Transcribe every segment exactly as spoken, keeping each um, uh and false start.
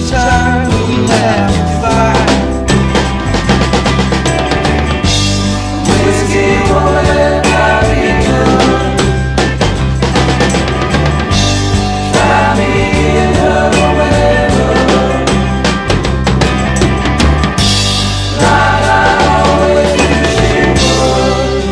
time will never find. Whiskey won't ever be good. Try me another way. Like I always wish it would.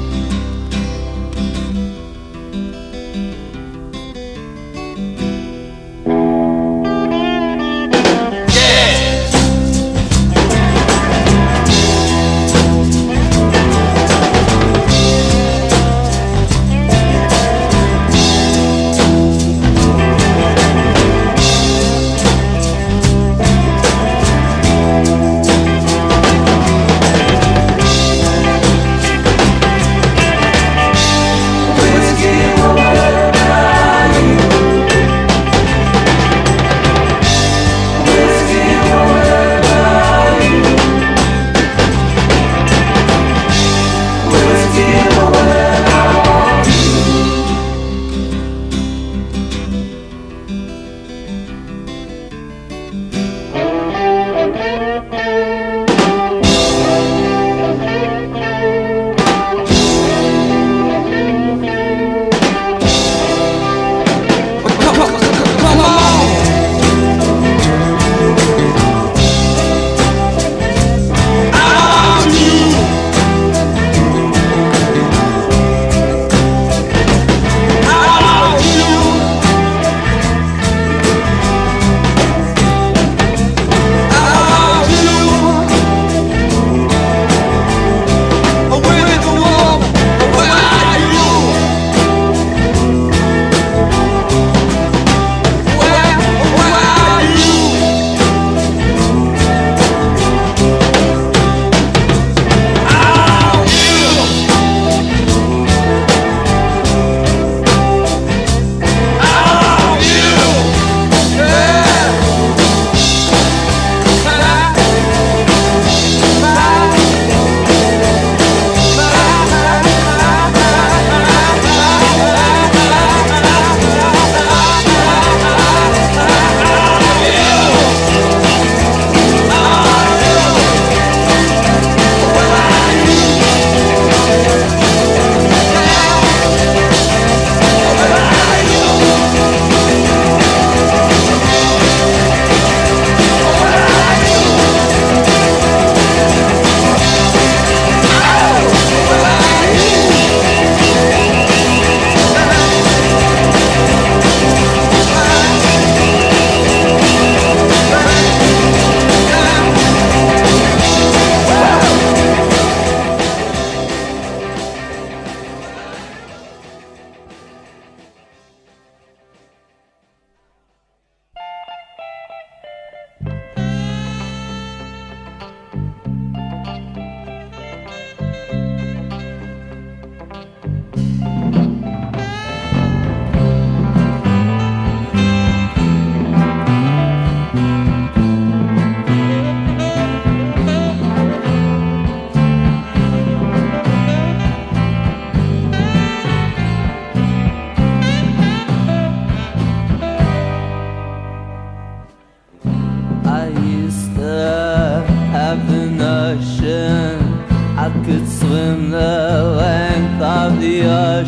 I could swim the length of the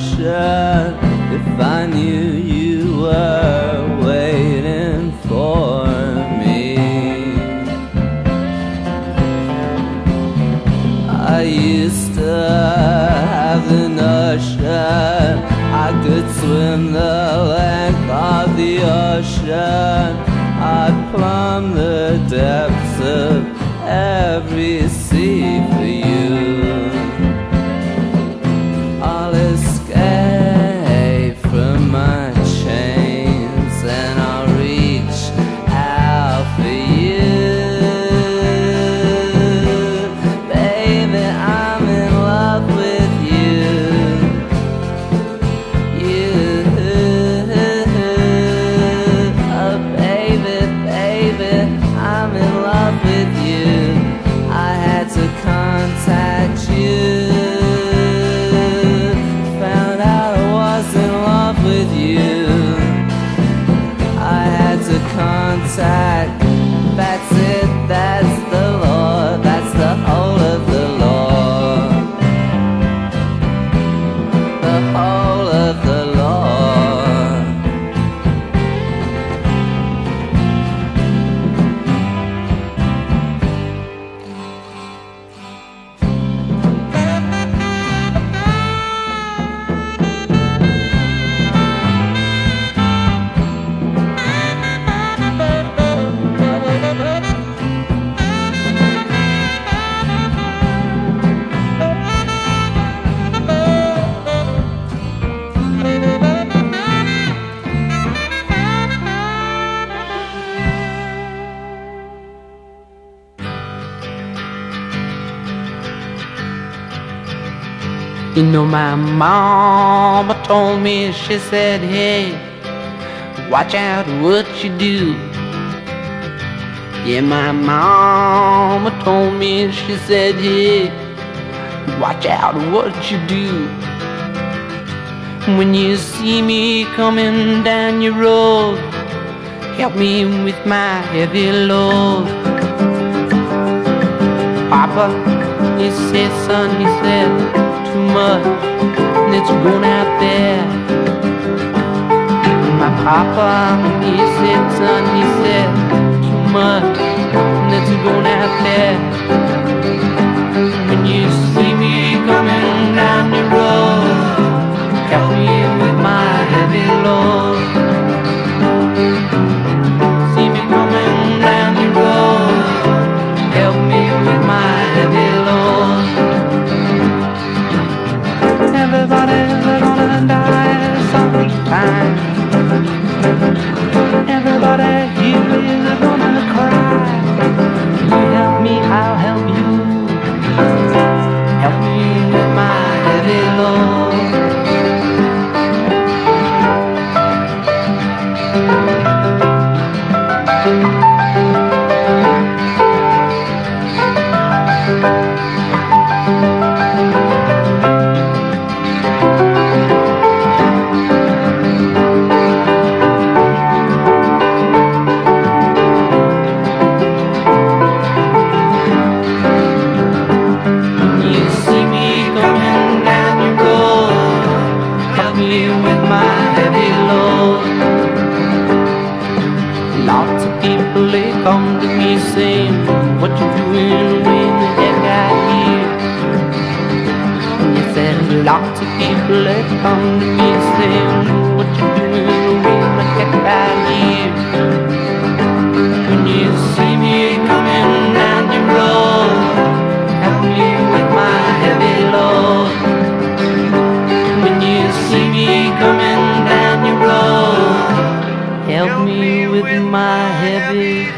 ocean if I knew you were waiting for me. I used to have the notion I could swim the length of the ocean. I'd plumb the depths of every sea for you. I'll escape from my chains and I'll reach out for you. Baby, I'm in love with you. You, oh baby, baby, I'm in love with you. I had tight. That's it, that's the law, that's the whole of the law. The whole of the law. You know, my mama told me, she said, hey, watch out what you do. Yeah, my mama told me, she said, hey, watch out what you do. When you see me coming down your road, help me with my heavy load. Papa, he said, son, he said, too much, and it's going out there. My papa, he said, son, he said, too much, and it's going out there. When you see me coming down the road, help me with my heavy load. See me coming down the road, help me with my heavy load. Everybody's gonna die sometime. Everybody here is gonna cry. You help me, I'll help you. Help me with my heavy load. Come to me saying, what you doing when the heck got here? And you said, lots of people that come to me saying, what you doing when the heck got here? When you see me coming down the road, help me with my heavy load. When you see me coming down the road, help me with my heavy load.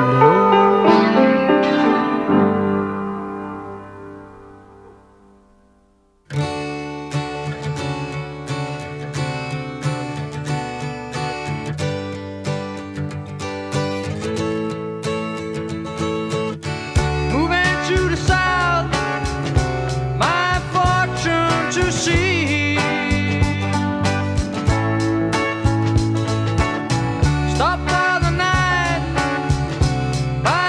Moving to the south, my fortune to see. Stop for the night by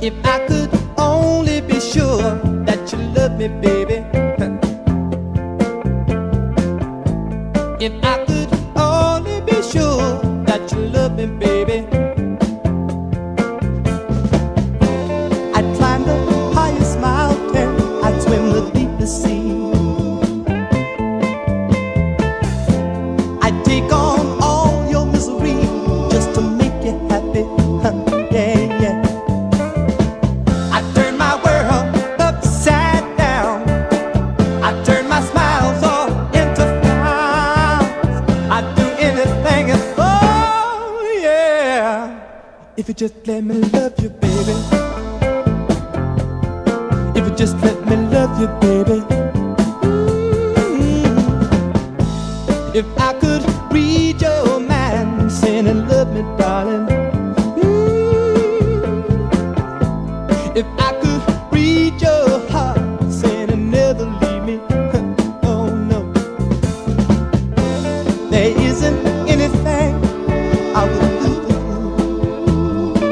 If I could only be sure that you love me, baby. If I could only be sure that you love me, baby. I'd climb the highest mountain, I'd swim the deepest sea. I'd take on all your misery just to make you happy. Yeah, yeah. I'd turn my world upside down. I'd turn my smiles all into frowns. I'd do anything and oh yeah, if you just let me love you, baby. If you just let me love you, baby. Mm-hmm. If I could read your mind, saying and love me, darling. If I could read your heart, saying and never leave me, oh no. There isn't anything I would do for you.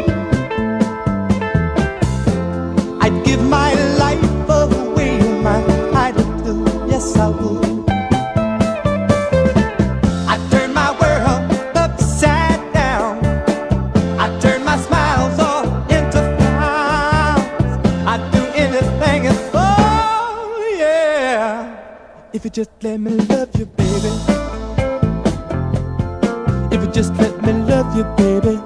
I'd give my life away, my title too, yes I would. I'd turn my world upside down. I'd turn my smiles all into if you just let me love you, baby. If you just let me love you, baby.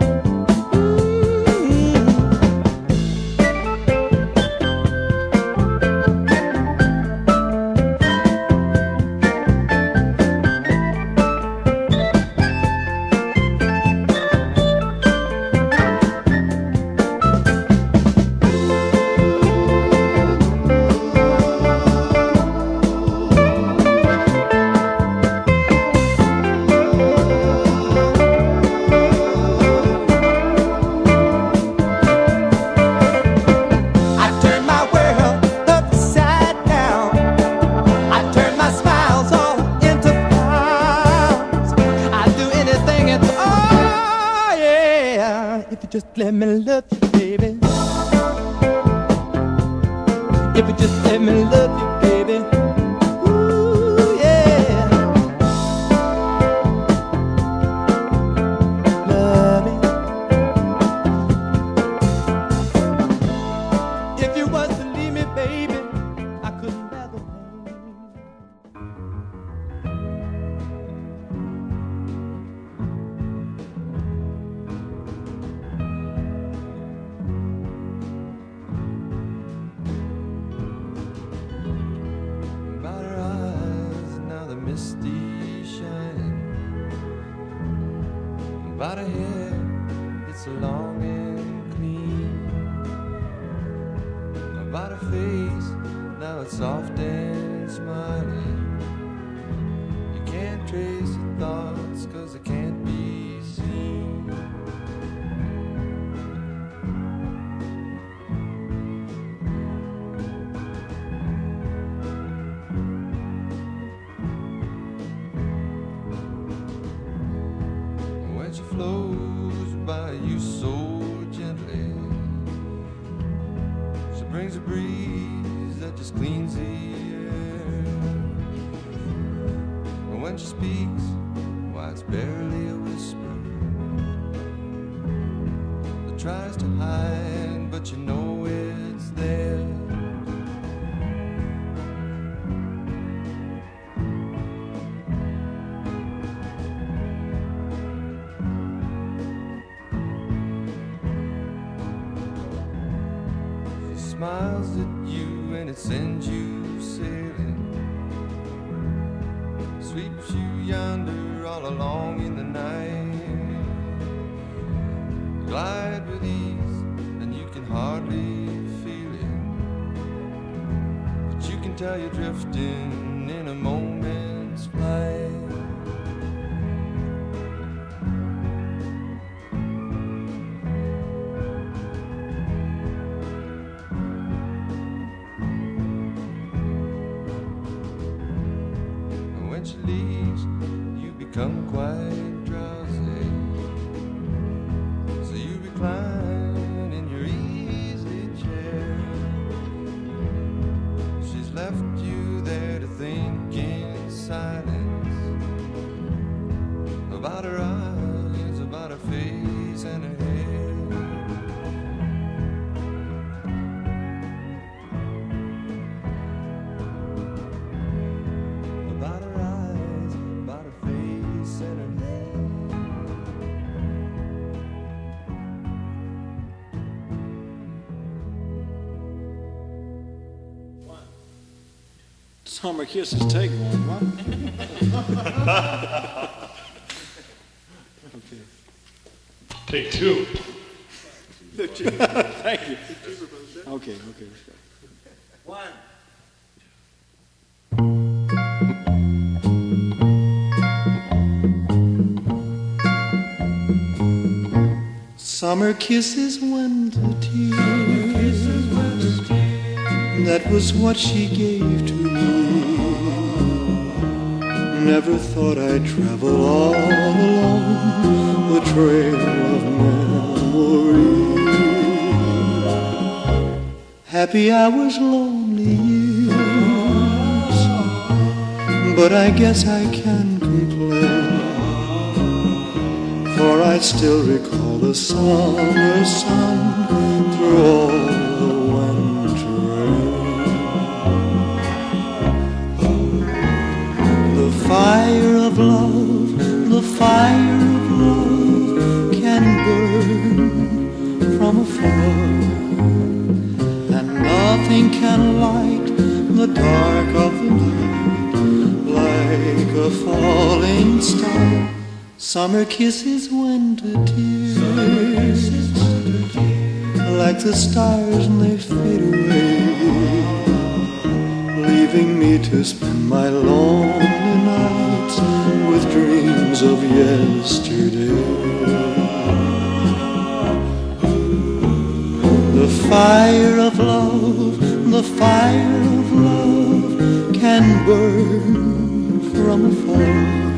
Just let me love you, baby. If you just let me love you, baby. Ooh, yeah. Love me. If you was to leave me, baby, I couldn't bear the pain. Misty shining about her hair, it's long and clean. About her face, now it's soft and smiling. You can't trace her thoughts, cause they can't be seen. She flows by you so gently. She brings a breeze that just cleans the air. And when she speaks, why it's barely a whisper that tries to hide, but you know it's there. Smiles at you and it sends you sailing, sweeps you yonder all along in the night. Glide with ease and you can hardly feel it, but you can tell you're drifting in a moment's flight. When she leaves, you become quite drowsy, so you recline in your easy Summer Kisses, take one, what? Okay. Take two. Thank you. Okay, okay, let's go. One. Summer kisses, winter tears. That was what she gave to me. Never thought I'd travel all alone the trail of memory. Happy hours, lonely years, but I guess I can complain, for I still recall the summer sun through all the winter rain. The fire of love, the fire of love can burn from afar, and nothing can light the dark of the night like a falling star. Summer kisses, winter tears, like the stars and they fade away, leaving me to spend my lonely nights with dreams of yesterday. The fire of love, the fire of love can burn from afar,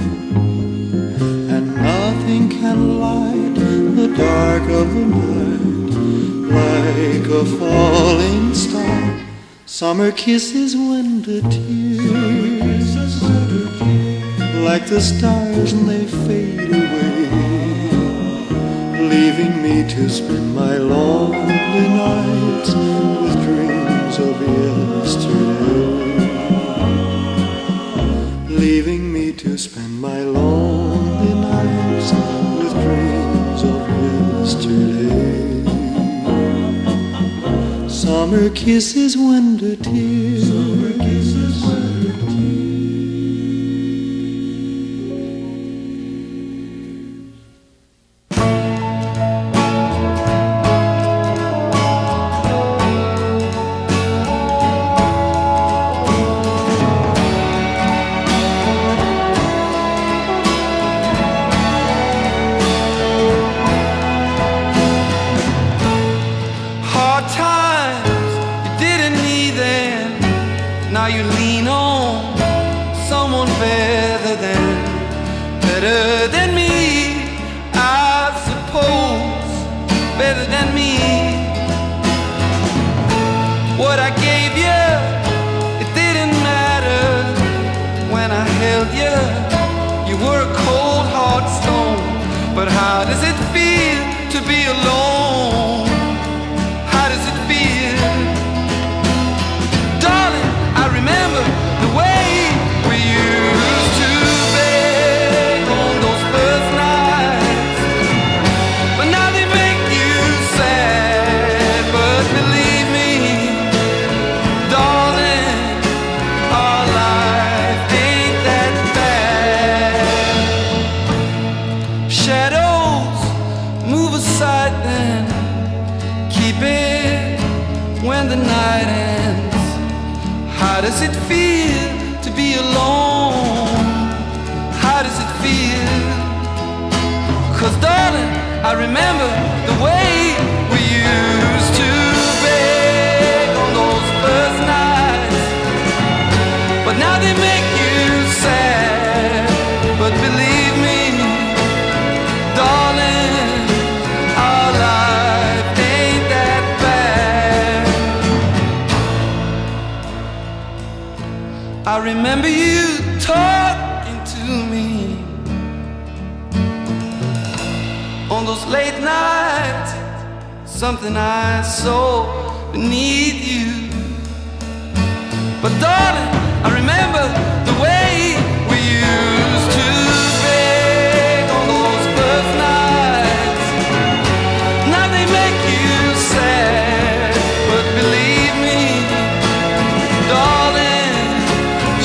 and nothing can light the dark of the night like a falling star. Summer kisses, winter tears, like the stars and they fade away, leaving me to spend my lonely nights with dreams of yesterday. Leaving me to spend my lonely nights with dreams of yesterday. Summer kisses, winter tears. Summer kisses, winter tears. I remember you talking to me on those late nights, something I saw beneath you. But darling, I remember the way we used to beg on those first nights. Now they make you sad, but believe me, darling,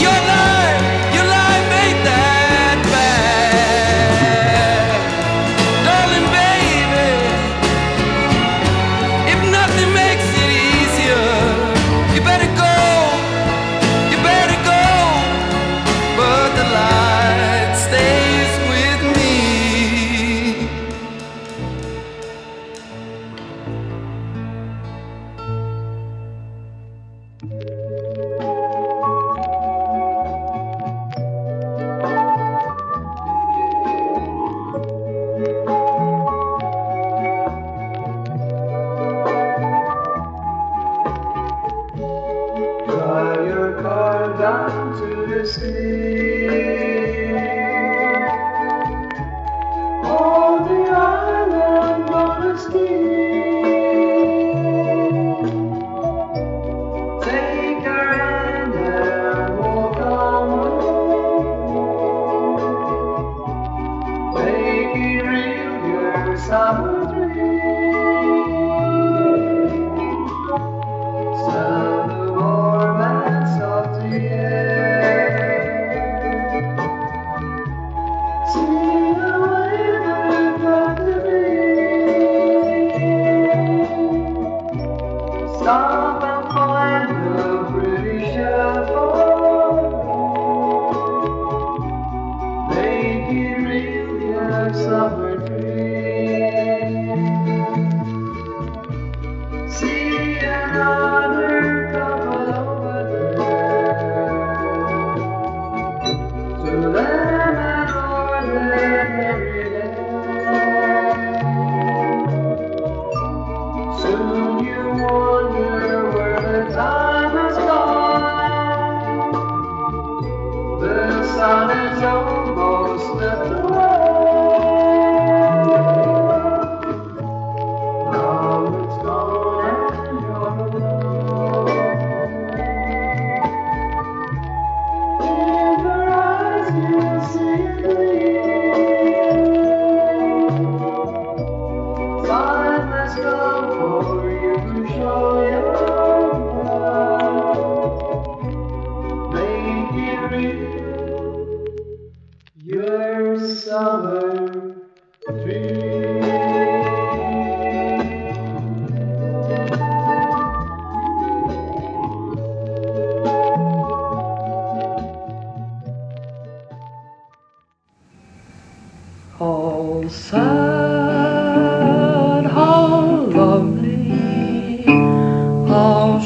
How sad, how lovely, how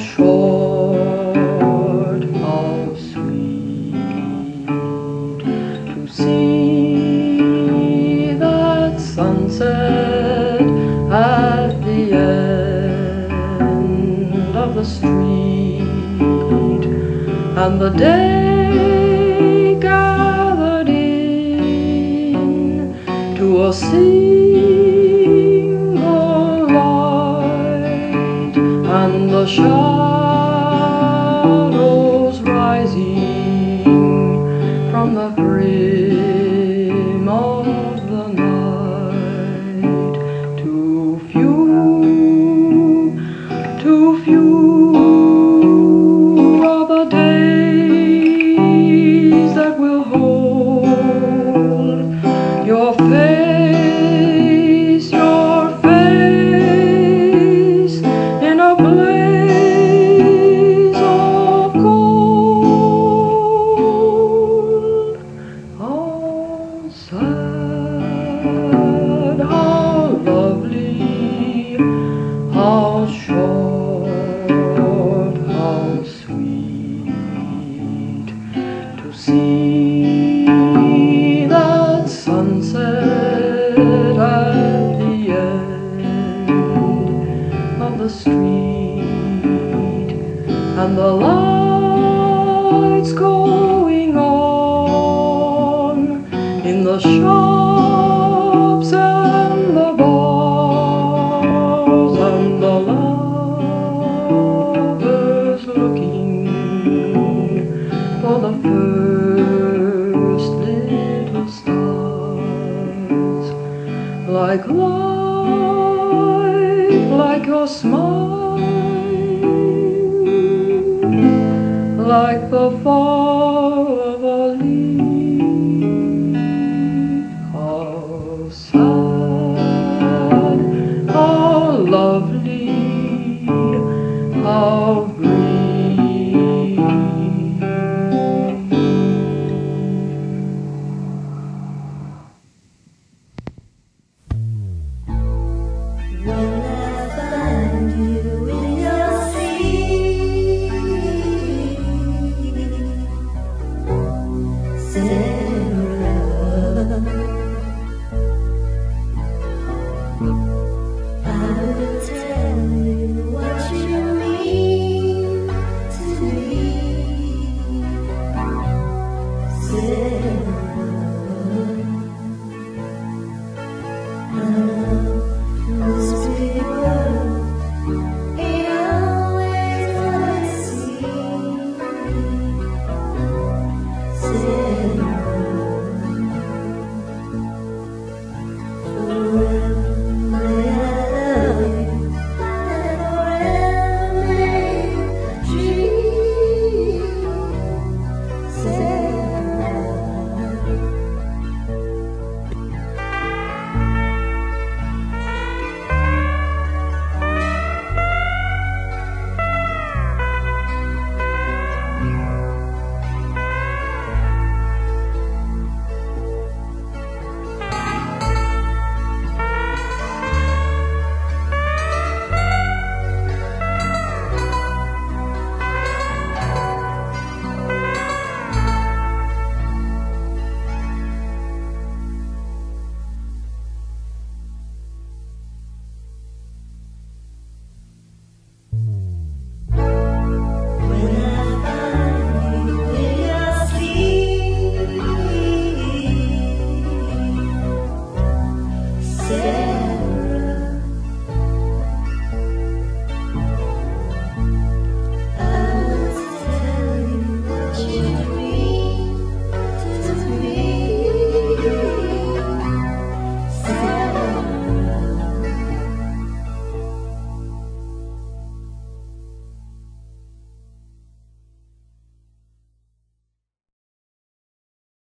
short, how sweet to see that sunset at the end of the street, and the day gathered in to a single light, and the shadows rising from the brim of the night. Too few, too few are the days that will hold your face, your face in a blaze of gold. How sad, how lovely, how short, how sweet to see that sunset at the end of the street, and the lights going on in the shops and the bars, and the lovers looking for the first little stars. Like life, like your smile, like the fall of a leaf. How sad, how lovely, how brief. When I find you in your sleep, Sarah, I will tell you what you mean. say